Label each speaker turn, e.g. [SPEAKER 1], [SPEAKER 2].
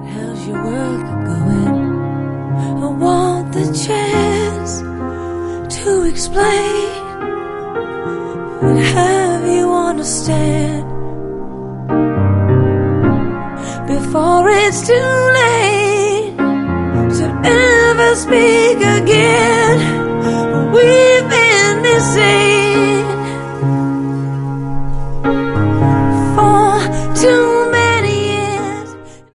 [SPEAKER 1] How's your work going? I want the chance to explain and have you understand before it's too late to ever speak again. We